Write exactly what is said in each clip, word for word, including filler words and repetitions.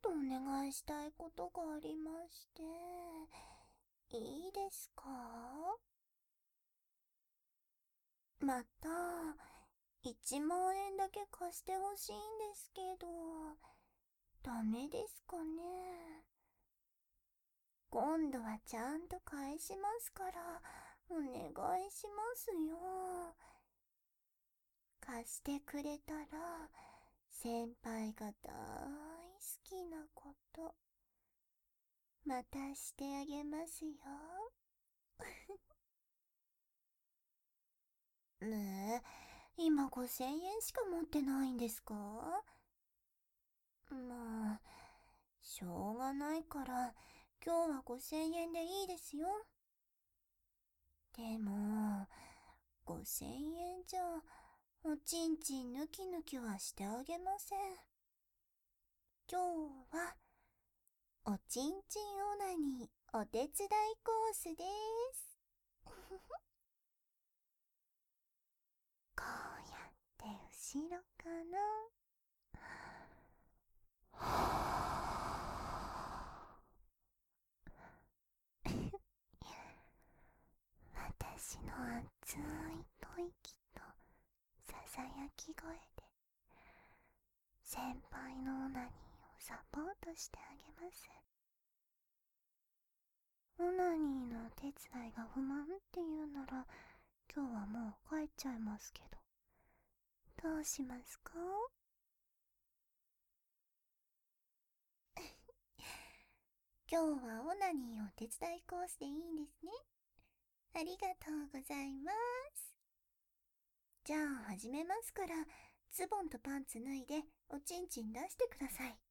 とお願いしたいことがありまして、いいですか？また、いちまん円だけ貸してほしいんですけど、ダメですかね？今度はちゃんと返しますから、お願いしますよ。貸してくれたら、先輩が大好きなこと、またしてあげますよ。ねえ、今ごせんえんしか持ってないんですか？まあ、しょうがないから、今日はごせんえんでいいですよ。でも、ごせんえんじゃ、おちんちんぬきぬきはしてあげません。今日は、おちんちんオナニーお手伝いコースです。こうやって後ろから、私の熱い吐息とささやき声で先輩のオナニーをサポートしてあげます。オナニーのお手伝いが不満っていうなら、今日はもう帰っちゃいますけど、どうしますか？今日はオナニーお手伝いコースでいいんですね。ありがとうございます。じゃあ始めますから、ズボンとパンツ脱いでおちんちん出してください。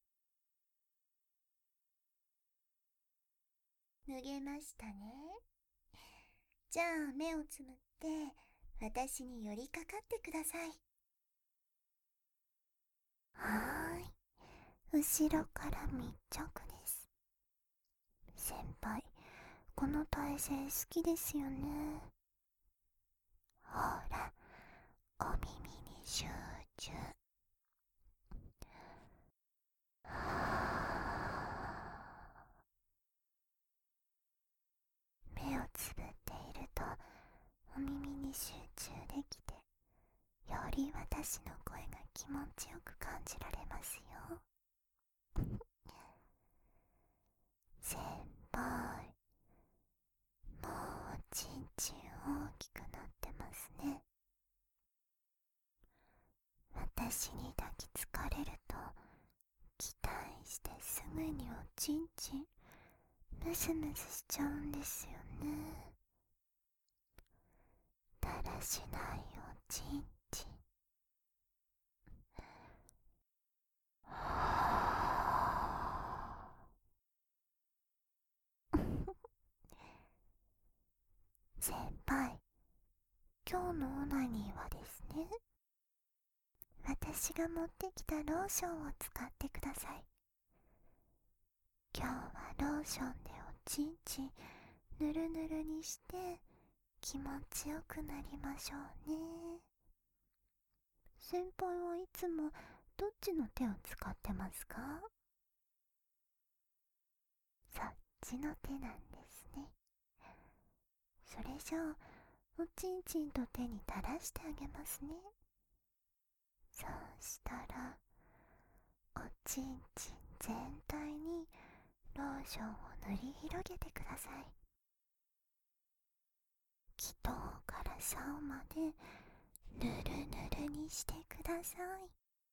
脱げましたね。じゃあ目をつむって私に寄りかかってください。はーい。後ろから密着です。先輩、この体勢好きですよね。ほら、お耳に集中。目をつぶっているとお耳に集中できて、より私の声が気持ちよく感じられますよ。先輩、もうおちんちん大きくなってますね。私に抱きつかれると期待してすぐにおちんちんムズムズしちゃうんですよね。だらしないおちんちん。先輩、今日のオナニーはですね、私が持ってきたローションを使ってください。今日はローションでおちんちんぬるぬるにして気持ちよくなりましょうね。先輩はいつもどっちの手を使ってますか？そっちの手なんですね。それじゃあおちんちんと手に垂らしてあげますね。そうしたらおちんちん全体にローションを塗り広げてください。気筒から竿までぬるぬるにしてください。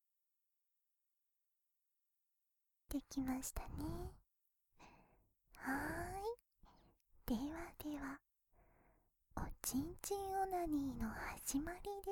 できましたね。はーい。ではでは、おちんちんオナニーの始まりです。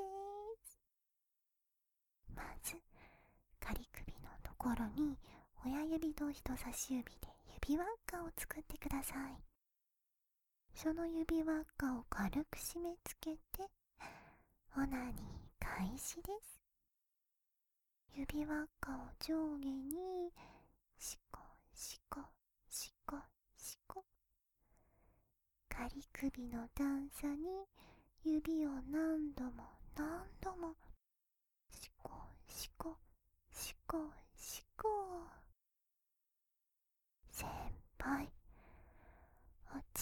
まず、仮首のところに親指と人差し指で指輪っかを作ってください。その指輪っかを軽く締め付けて、オナニー開始です。指輪っかを上下にシコシコシコシコ、仮首の段差に指を何度も何度もシコシコシコシコ。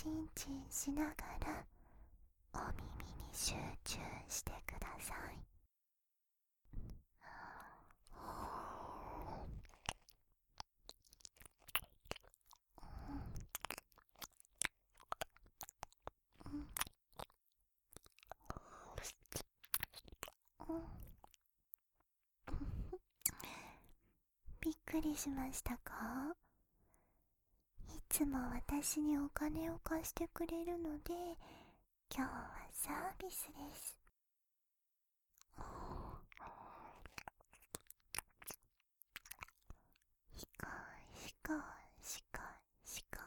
ちんちんしながらお耳に集中してください。びっくりしましたか？いつも私にお金を貸してくれるので、今日はサービスです。ひこひこしこしこ。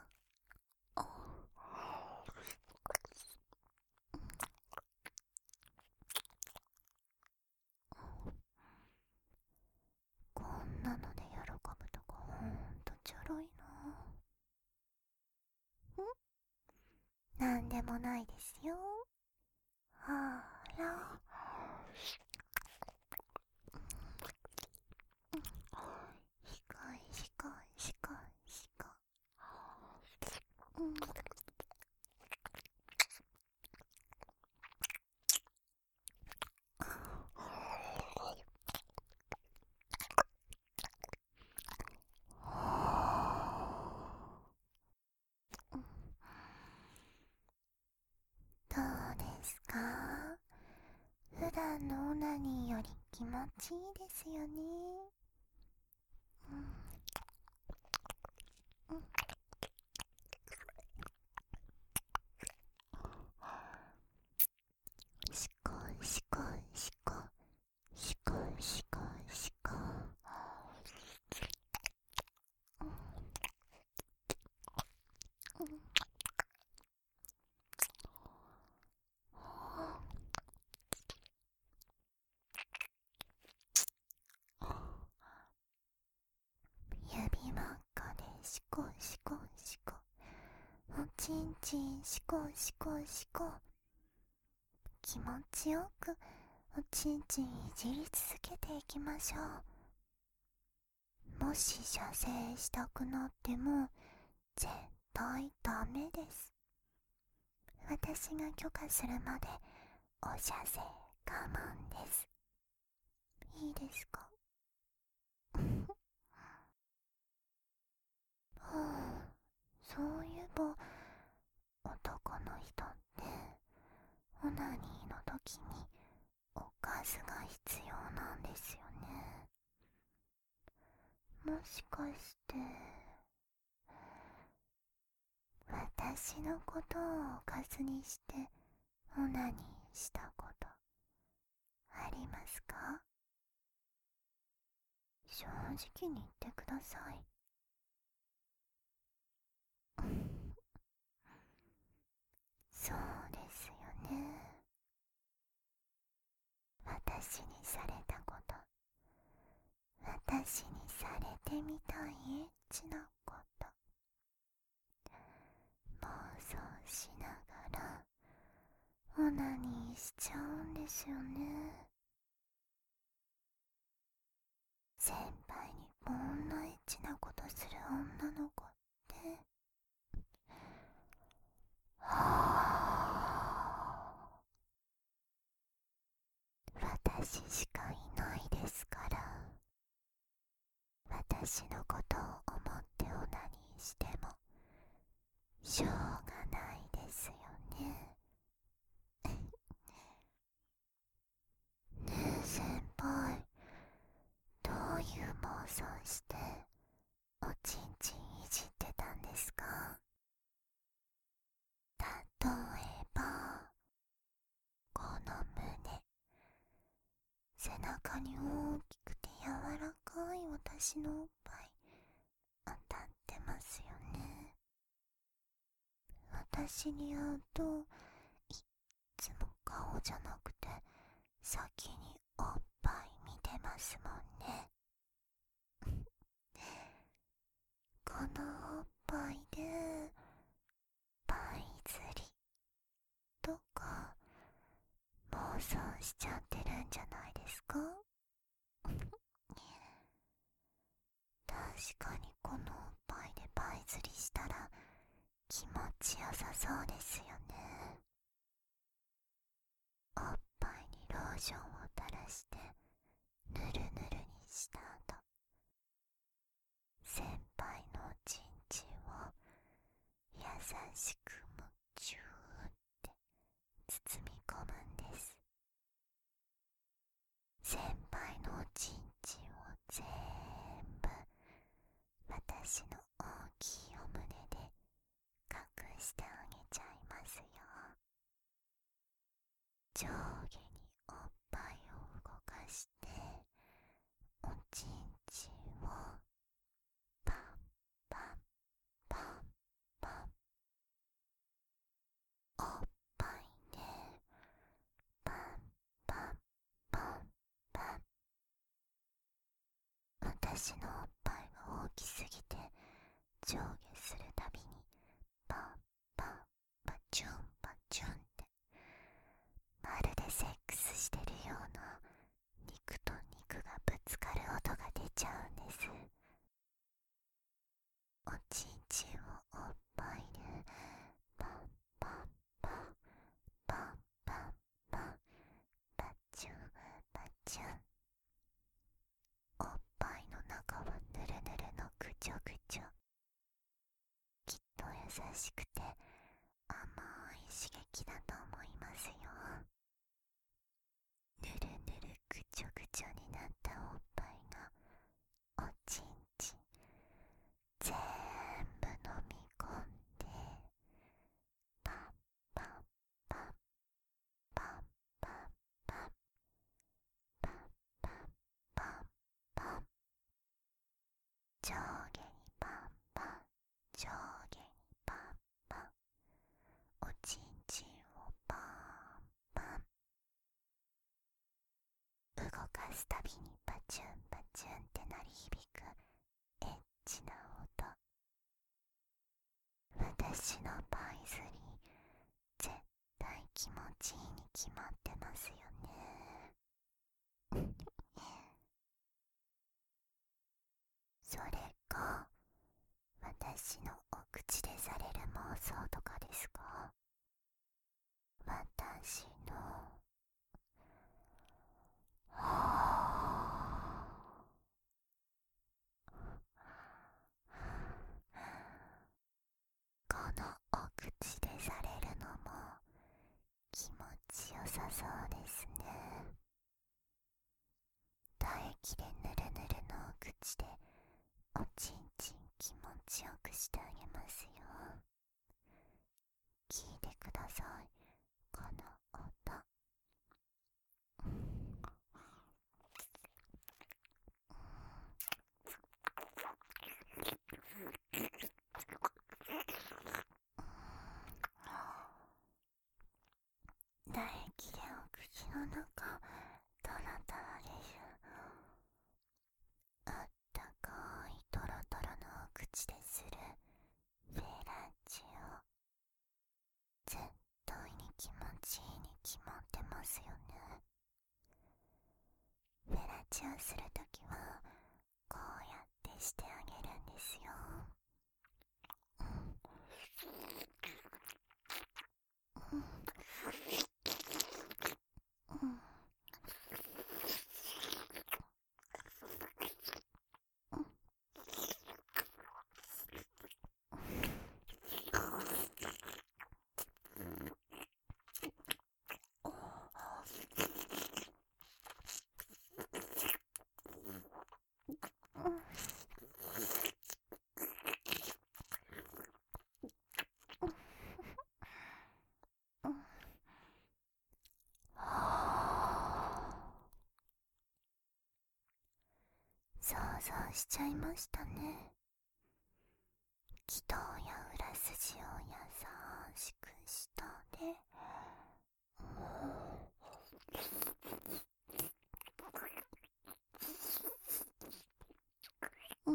こんなので喜ぶとこほんとちょろいな。んなんでもないですよ。ほーら。しこいしこいしこいしこ。うん。どうですか？普段のオナニーより気持ちいいですよね。うん。うん。しこいしこいしこいしこいしこいしこい。うん。指輪っかでしこしこしこ、おちんちんしこしこしこ。気持ちよくおちんちんいじり続けていきましょう。もし射精したくなっても絶対ダメです。私が許可するまでお射精我慢です。いいですか？はあ、そういえば男の人ってオナニーの時におかずが必要なんですよね。もしかして私のことをおかずにしてオナニーしたことありますか？正直に言ってください。そうですよね。私にされたこと、私にされてみたいエッチなこと、妄想しながらオナニーしちゃうんですよね。先輩にこんなエッチなことする女の子って、はぁ、私しかいないですから。私のことを思ってオナニーしてもしょうがないですよね。ねえ先輩、どういう妄想しておちんちんいじってたんですか？例えばこの胸、背中に大きくて柔らかい私のおっぱい当たってますよね。私に会うといっつも顔じゃなくて先におっぱい見てますもんね。このおっぱいでパイ釣りとか妄想しちゃってるんじゃないですか？確かにこのおっぱいでパイ釣りしたら気持ちよさそうですよね。おっぱいにローションを垂らしてぬるぬるにした後、先輩のおちんちんを優しくむちゅーって包み込むんです。先輩のおちんちんを全部私の大きいお胸で隠してあげちゃいますよ。上下におっぱいを動かしておちんちんをパンパンパンパン、おっぱいでパンパンパンパン。私のおっぱいが大きすぎて上下するたびにパンパンパチュンパチュンって、まるでセックスしてるような肉と肉がぶつかる音が出ちゃうんです。おちんちんをおっぱいでパンパンパンパンパンパンパチュンパチュン。おっぱいの中はぬるぬるのぐちょぐちょ、きっと優しくて甘い刺激だと思いますよ。ぬるぬるぐちょぐちょになったおっぱいがおちんちん全部飲み込んでパンパンパンパンパンパンパンパンパンパン、上下にパンパン上下にパンパン、おちんちんをパンパン、動かすたびにパチュンパチュンって鳴り響くエッチな音。私のパイズリー絶対気持ちいいに決まってますよね。それか私のお口でされる妄想とかですか？私のこのお口でされるのも気持ちよさそうですね。唾液でぬるぬるのお口でおちんちん気持ちよくしてあげますよ。聞いてください、この音。唾液でお口の中トロトロです。あったかいトロトロのお口でするフェラチオ、絶対に気持ちいいに決まってますよね。フェラチオするときはこうやってしてあげるんですよ。うん、うん、うん、想像しちゃいましたね。気筒や裏筋を優しく下で、うん、うん、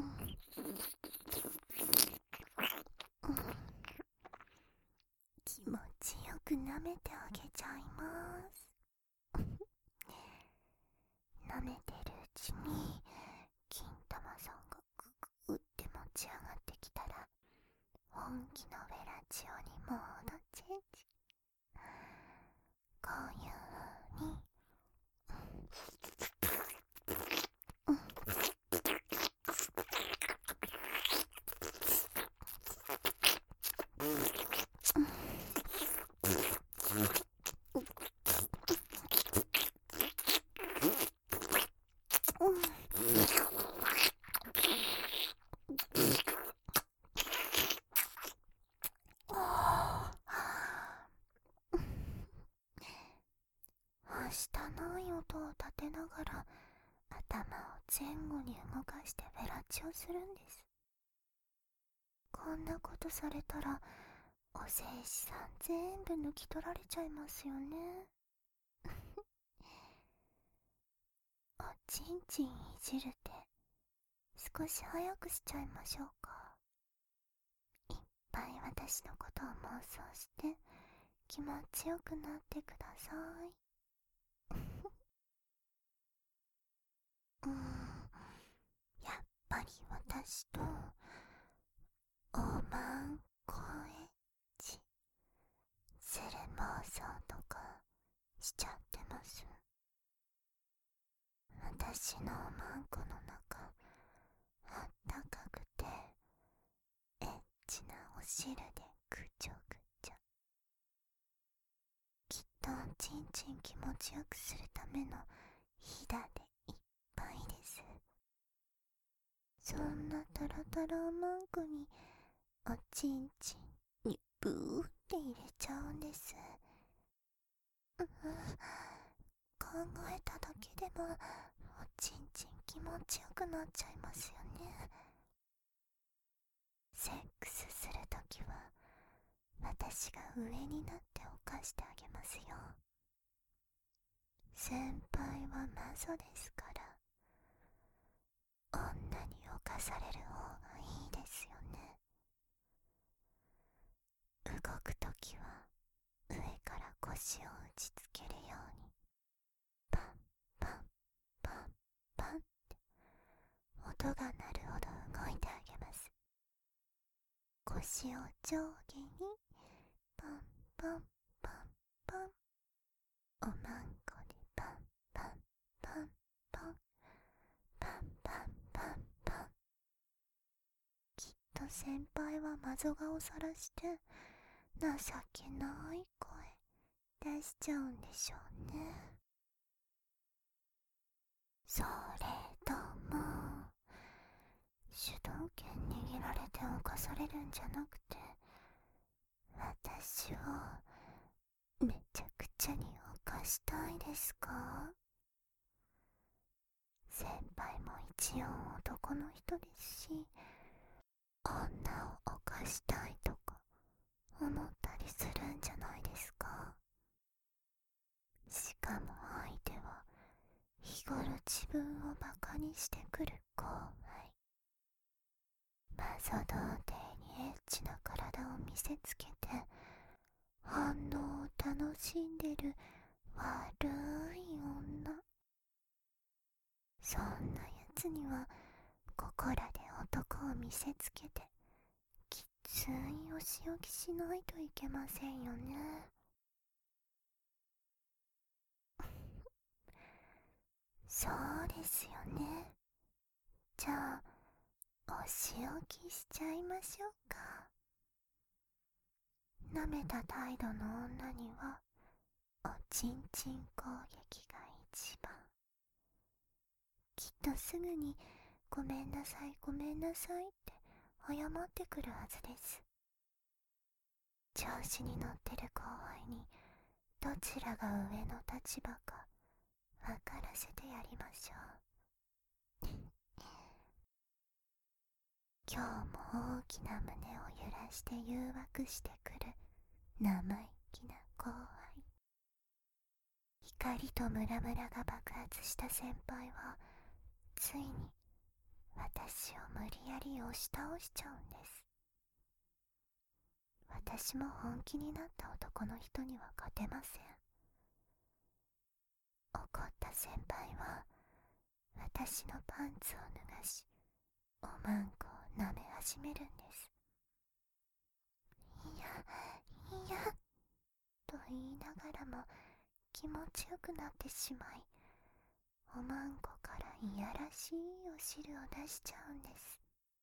気持ちよく舐めてあげちゃいます。舐めてるうちに金玉さんがグググって持ち上がってきたら、本気のフェラチオにモードチェンジ。こういう風にはしたない音を立てながら頭を前後に動かしてフェラチオするんです。こんなことされたらお精子さん全部抜き取られちゃいますよね。おちんちんいじるって少し早くしちゃいましょうか。いっぱい私のことを妄想して気持ちよくなってください。うーん、やっぱり私とおまんこエッチする妄想とかしちゃってます。私のおまんこの中あったかくてエッチなお汁でぐちょぐちょ。きっとおちんちん気持ちよくするためのひだでいっぱいです。そんなタラタラおまんこにおちんちんにブーって入れちゃうんです。うん、考えただけでもおちんちん気持ちよくなっちゃいますよね。セックスするときは私が上になって犯してあげますよ。先輩は魔女ですから、女に犯される方がいいですよね。動くときは上から腰を打ちつけるようにパンパンパンパンって音が鳴るほど動いてあげます。腰を上下にパンパンパンパン、おまんこでパンパンパンパンパンパンパンパン。きっと先輩は魔女顔さらして情けない声出しちゃうんでしょうね。それとも主導権握られて犯されるんじゃなくて、私をめちゃくちゃに犯したいですか？先輩も一応男の人ですし、女を犯したいとか思ったりするんじゃないですか？しかも相手は日頃自分をバカにしてくる後輩。マゾ童貞にエッチな体を見せつけて反応を楽しんでる悪い女。そんなやつにはここらで男を見せつけてきついお仕置きしないといけませんよね。そうですよね。じゃあお仕置きしちゃいましょうか。舐めた態度の女にはおちんちん攻撃が一番。きっとすぐにごめんなさいごめんなさいって謝ってくるはずです。調子に乗ってる後輩にどちらが上の立場か分からせてやりましょう。今日も大きな胸を揺らして誘惑してくる生意気な後輩。光とムラムラが爆発した先輩はついに私を無理やり押し倒しちゃうんです。私も本気になった男の人には勝てません。怒った先輩は私のパンツを脱がしおまんこを舐め始めるんです。いや、 いやと言いながらも気持ちよくなってしまい、おまんこからいやらしいお汁を出しちゃうんです。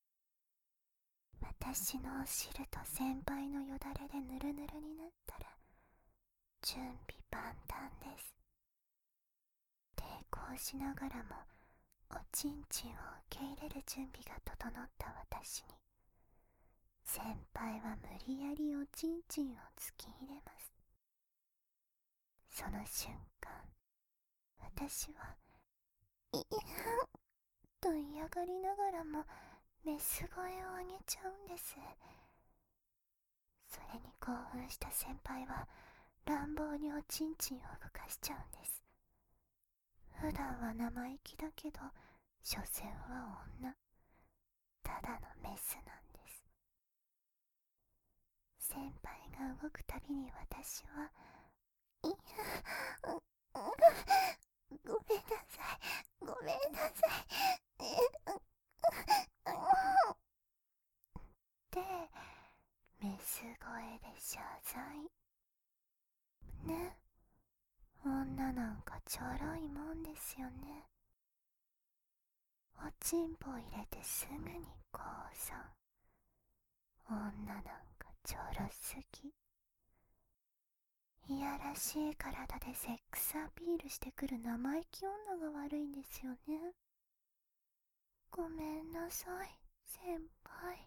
私のお汁と先輩のよだれでぬるぬるになったら準備万端です。抵抗しながらもおちんちんを受け入れる準備が整った私に、先輩は無理やりおちんちんを突き入れます。その瞬間、私はいやと嫌がりながらもメス声を上げちゃうんです。それに興奮した先輩は乱暴におちんちんを動かしちゃうんです。普段は生意気だけど所詮は女、ただのメスなんです。先輩が動くたびに私はいやううごめんなさいごめんなさいってメス声で謝罪ね。女なんかちょろいもんですよね。おちんぽ入れてすぐに降参。女なんかちょろすぎ。いやらしい体でセックスアピールしてくる生意気女が悪いんですよね。ごめんなさい先輩。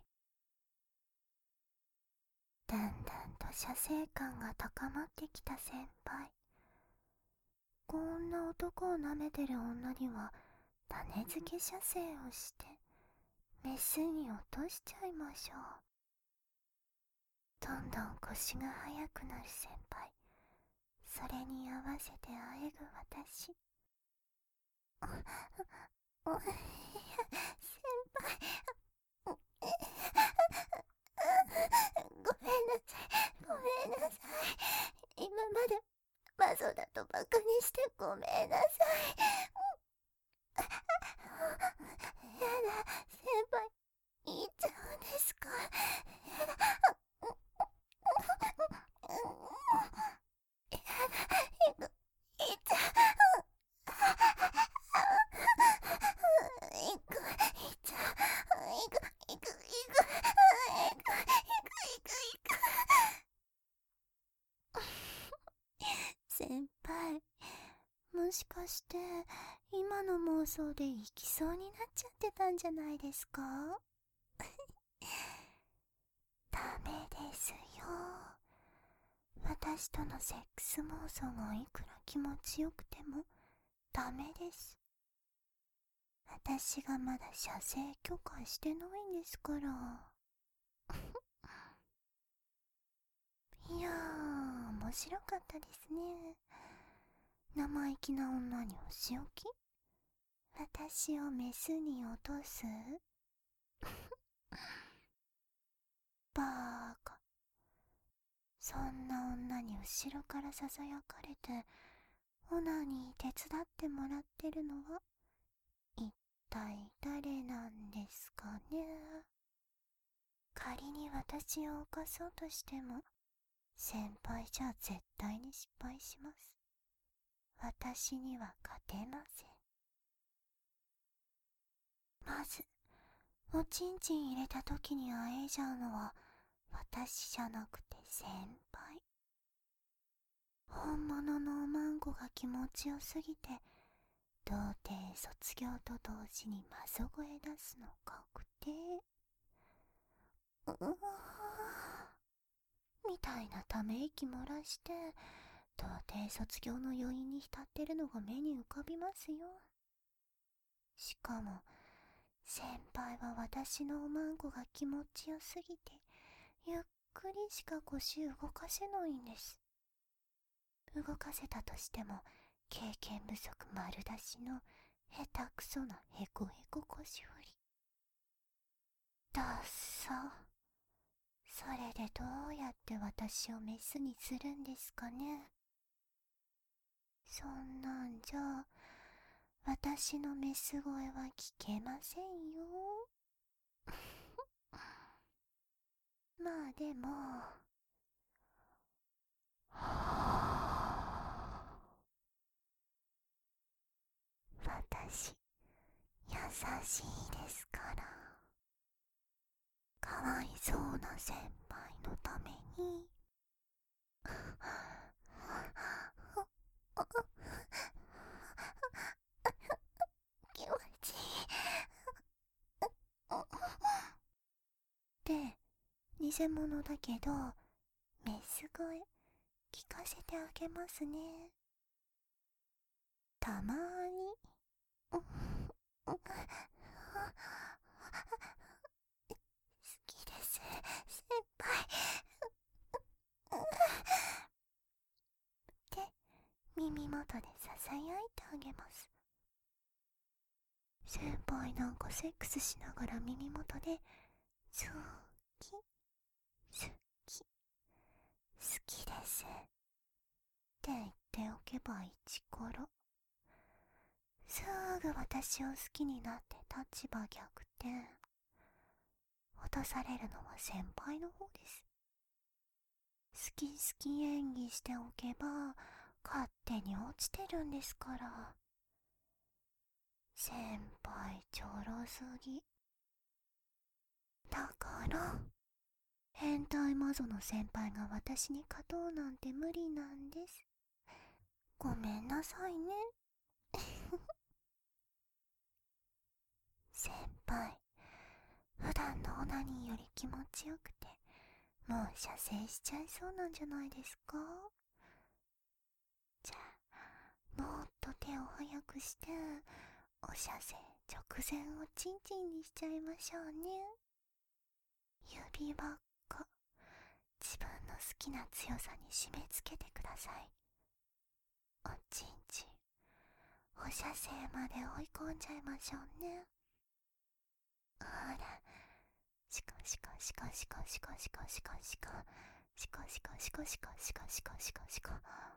だんだんと射精感が高まってきた先輩。こんな男を舐めてる女には種付け射精をしてメスに落としちゃいましょう。どんどん腰が速くなる先輩。それに合わせてあえぐ私。おお先輩ごめんなさいごめんなさい。今までマゾだとバカにしてごめんなさい。やだ先輩言っちゃうんですか。やだいくいっちゃういくいっちゃういくいくいくいくいくいくいく先輩、もしかして今の妄想で行きそうになっちゃってたんじゃないですか。ダメですよ。私とのセックス妄想がいくら気持ちよくてもダメです。私がまだ射精許可してないんですから。いやー、面白かったですね。生意気な女にお仕置き、私をメスに落とすバーカ。そんな女に後ろからささやかれてオナニー手伝ってもらってるのは一体誰なんですかね。仮に私を犯そうとしても先輩じゃ絶対に失敗します。私には勝てません。まずおちんちん入れた時にあえいじゃうのは私じゃなくて先輩。本物のおまんこが気持ちよすぎて童貞卒業と同時にマゾ声出すの確定。うわーみたいなため息漏らして童貞卒業の余韻に浸ってるのが目に浮かびますよ。しかも先輩は私のおまんこが気持ちよすぎてゆっくりしか腰動かせないんです。動かせたとしても経験不足丸出しの下手くそなヘコヘコ腰振り。ダッサ。それでどうやって私をメスにするんですかね。そんなんじゃ私のメス声は聞けませんよ。まあでも私優しいですから。かわいそうな先輩のために気持ちいいで、偽物だけどメス声聞かせてあげますね。たまーに好きです先輩って耳元でささやいてあげます。先輩なんかセックスしながら耳元で好き好き好きですって言っておけば一頃、すぐ私を好きになって立場逆転。落とされるのは先輩の方です。好き好き演技しておけば勝手に落ちてるんですから。先輩ちょろすぎ。だから変態マゾの先輩が私に勝とうなんて無理なんです。ごめんなさいね先輩、普段のオナニーより気持ちよくてもう射精しちゃいそうなんじゃないですか。じゃあもっと手を早くしてお射精直前をチンチンにしちゃいましょうね。指輪っこ自分の好きな強さに締め付けてください。おちんちんお射精まで追い込んじゃいましょうね。ほら、シコシコシコシコシコシコシコシコシコシコシコシコシコシコシコシコ。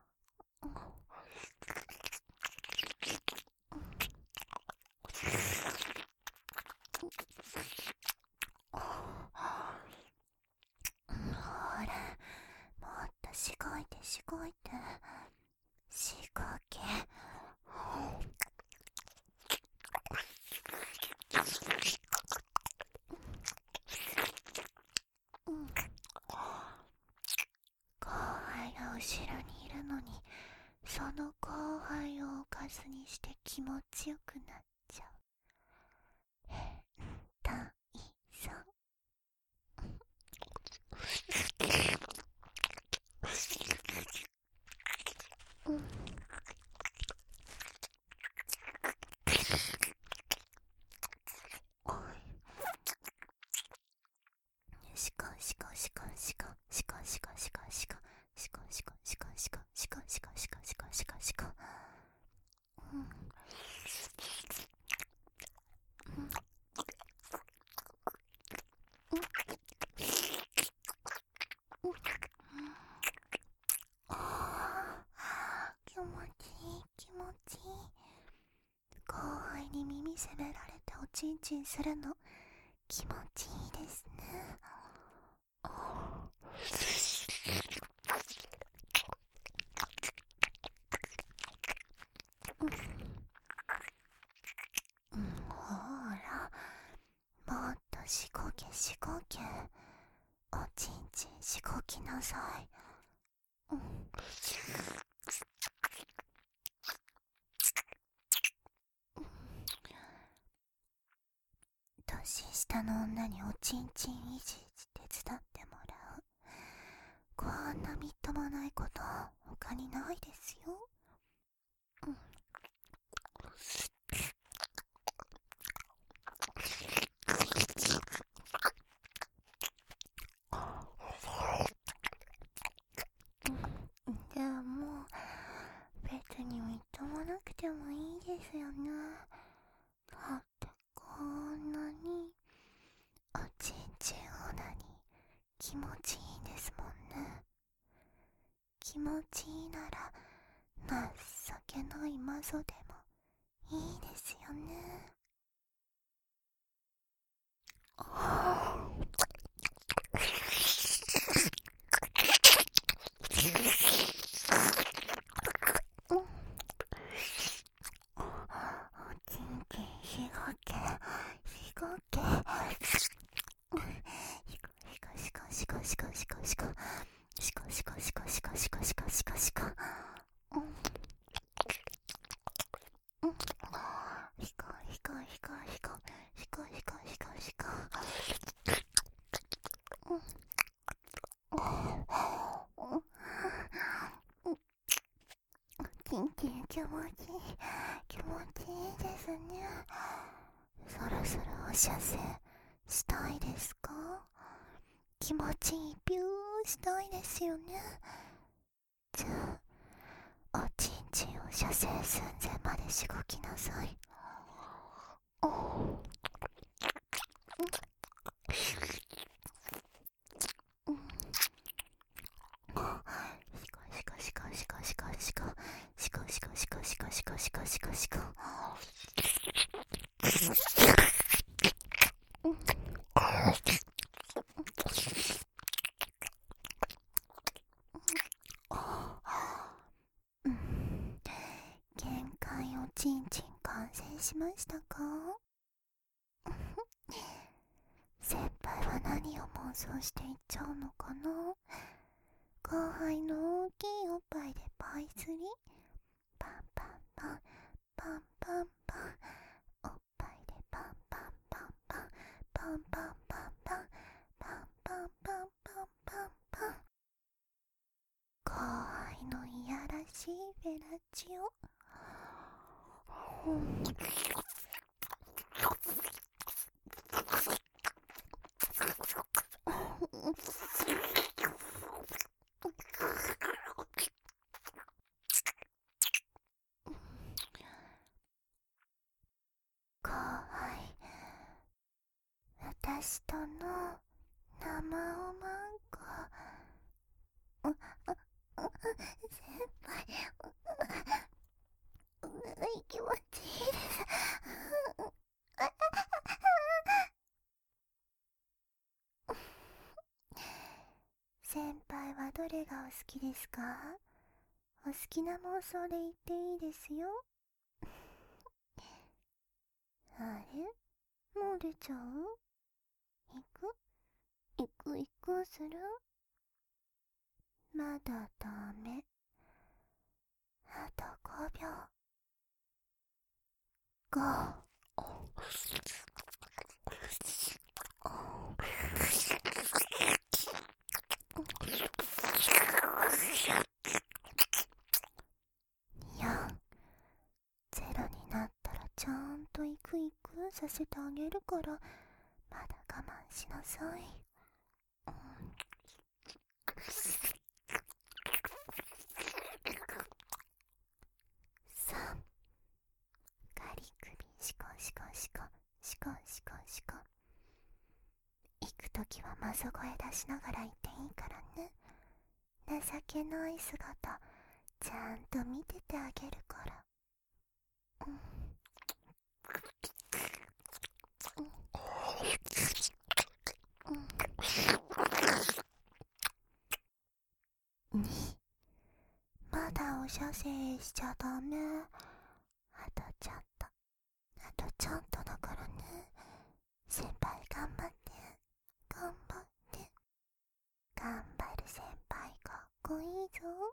ほら、もっとしごいてしごいてしごけ。後輩が後ろにいるのにその後輩をおかずにして気持ちよくなっちゃう変態さん。うんシコシコシコシコシコシコシコシコシコシコシコシコシコシコシコシコシコシコ。気持ちいい気持ちいい。後輩に耳責められておちんちんするの気持ちいいですね。うん、ほらもっとしごけしごけ。おちんちんしごきなさい。うん年下の女におちんちんいじいじ手伝ってもらう。こんなみっともないこと他にないですよ。うん、じゃあもう別にみっともなくてもいいですよね。だってこんなにおちんちんオナニー気持ちいいんですもんね。気持ちいいなら情けないマゾでもいいですよね。 しごけしごけしこしこしこしこしこしこしこしこしこしこしこしこしこうんうんひこひこひこひこひこひこひこひこうんキンキン気持ちいい気持ちいいですね。そろそろお射精したいですか？気持ちいいビューしたいですよね。じゃあおちんちんを射精寸前までしごきなさい。おうんシコシコシコシコシコシコシコシコシコシコシコシコシコ限界おちんちん完成しましたか？先輩は何を妄想していっちゃうのかな？後輩の大きいおっぱいでパイ釣りパンパンパンパンパンパンおっぱいでパンパンパンパンパンパンパンパンパンパンパンパンパンパン後輩のいやらしいフェラチオうん後輩私との生おまんこうああ先輩気持ちいいです先輩はどれがお好きですか？お好きな妄想で言っていいですよ。あれもう出ちゃう？行く行く行くする？まだダメ。あとごびょう。ごよんゼロになったらちゃんと行く行くさせてあげるからまだ我慢しなさい。うんさんガリ首シコシコシコシコシコシコ行くときはまそ声出しながら言っていいからね。情けない姿ちゃんと見ててあげるから。うんうんにまだお射精しちゃダメ。あとちょっとあとちょっとだからね。先輩頑張って頑張って頑張る先輩かっこいいぞ。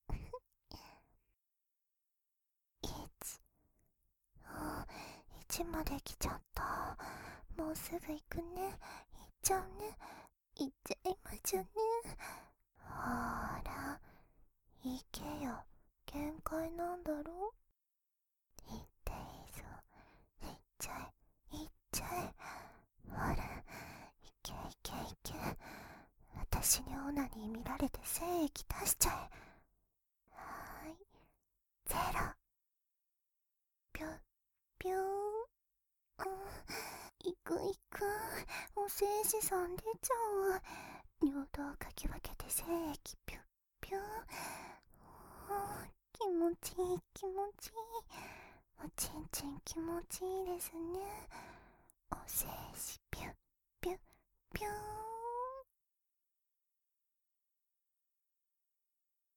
いちあいちまで来ちゃった。もうすぐ行くね。行っちゃうね。行っちゃいましょうね。ほーら行けよ限界なんだろ。行っていいぞ行っちゃえ行っちゃえほら行け行け行け私にオナに見られて精液出しちゃえ。はーいゼロぴょぴょーん、うん、行く行くお精子さん出ちゃう。尿道かき分けて精液ぴゅっぴゅー。気持ちいい気持ちいいおちんちん気持ちいいですね。お精子ぴゅっぴゅっぴゅーん。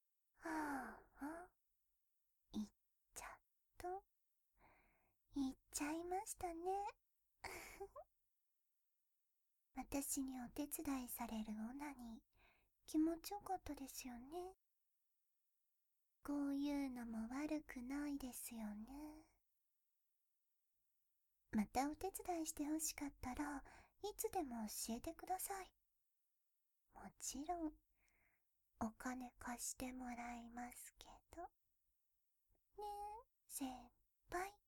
はあ、行っちゃった行っちゃいましたね。私にお手伝いされるオナニー、気持ちよかったですよね。こういうのも悪くないですよね。またお手伝いしてほしかったらいつでも教えてください。もちろんお金貸してもらいますけどね。え先輩。